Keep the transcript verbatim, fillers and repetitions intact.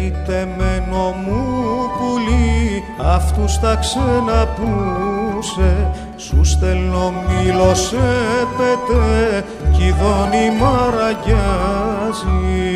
γεννητεμένο μου πουλί, αυτούς τα ξένα πούσε, σου στέλνω μήλο σε πετέ, κι η δόνη μ' αραγιάζει.